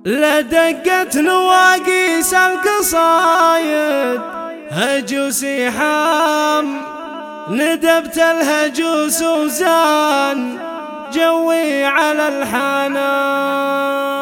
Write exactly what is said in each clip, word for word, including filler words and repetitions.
لدقت نواقيس القصايد هجوس حام، ندبت الهجوس وزان جوي على الحنا.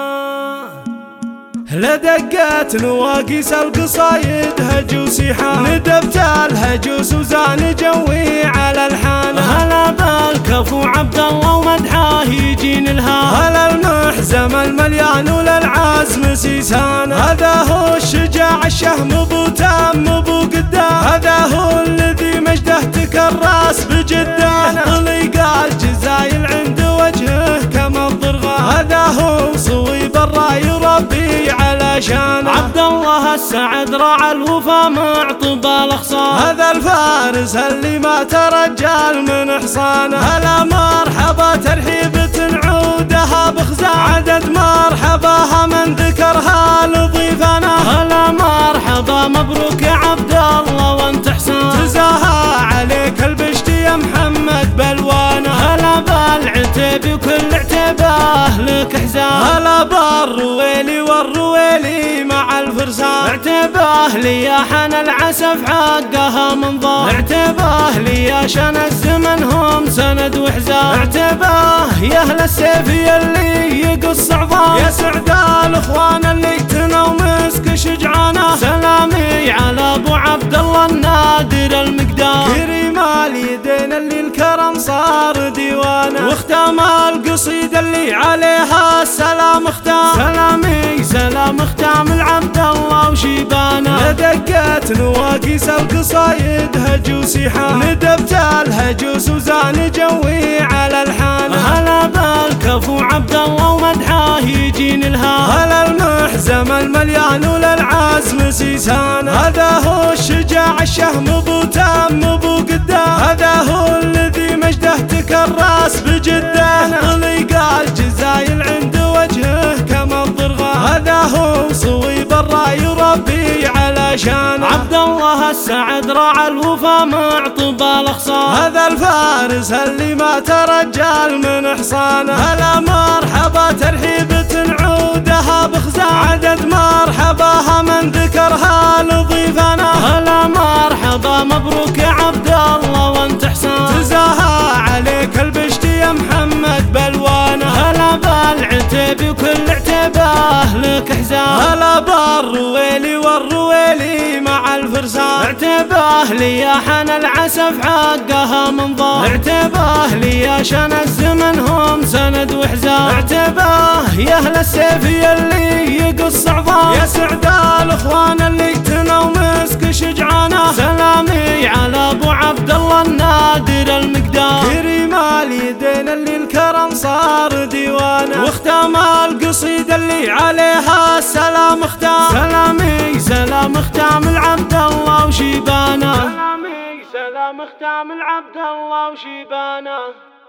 لدقت نواقيس القصايد هجوس حام، ندبت الهجوس وزان جوي على الحنا. هلا بالكفو عبد الله ومدحاه يجين الها، هلا المحزم المليان وللعزم سيسان. هذا هو الشجاع الشهم بو تام بو قدام، هذا هو الذي مجده تكرس بجدان. طليق الجزايل عند وجهه كما الضرغام، هذا هو صويب الراي ربي على شان. عبد الله السعد راعى الوفا مع طب الاخصام، هذا الفارس اللي ما ترجال من حصانه. هلا مرحبا ترحيبة عودها بخزان، عدد مرحباها من ذكرها لضيفنا. هلا مرحبا مبروك يا عبد الله وانت حسان، جزاها عليك البشت يا محمد بالوانا. هلا بالعتيبي وكل عتيبه لك حزان، هلا بالرويلي والرويلي مع الفرسان. اعتباه لي يا حن العسف حقها منظار، اعتباه لي يا شن الزمن هم سند وحزان، اعتباه يا اهل السيف اللي يقص عظام، يا سعد الاخوان اللي تنوا مسك شجعانه. سلامي على ابو عبد الله النادر المقدام، كريم اليدين اللي الكرم صار ديوانه. واختام القصيده اللي عليها السلام اختام، سلامي سلام اختام العبد الله وشيبانه. لدقت نواقيس القصايد هجوس حام، ندبت الهجوس وزان جوي على الحانه. هلا بالكفو عبد الله ومدحاه يجين الها، هلا المحزم المليان وللعزم سيسان. هذا هو الشجاع الشهم بو تام بو قدام، هذا هو الذي مجده تكرس بجدان. طليق الجزايل عند وجهه كما الضرغام، هذا هو صويب الراي ربي على شان. عبد الله السعد راعى الوفا مع طب الاخصام، هذا الفارس اللي ما ترجال من حصانه. هلا مرحبا ترحيبة عودها بخزان، عدد مرحباها من ذكرها لضيفنا. هلا مرحبا مبروك يا عبد الله وانت حسان، جزاها عليك البشت يا محمد بالوانا. هلا بالعتيبي وكل عتيبه لك حزان، هلا بالرويلي والرويلي مع الفرسان. اعتباه لي يا حن العسف حقها منظار، اعتباه لي يا شن الزمن هم سند وحزان، اعتباه يا اهل السيف اللي يقص عظام، يا سعد الاخوان اللي تنوا مسك شجعانه. سلامي على ابو عبد الله النادر المقدام، كريم اليدين اللي الكرم صار ديوانه. واختام القصيده اللي عليها السلام اختام، سلامي سلام اختام العبد الله وشيبانه، سلامي سلام اختام العبد الله وشيبانه.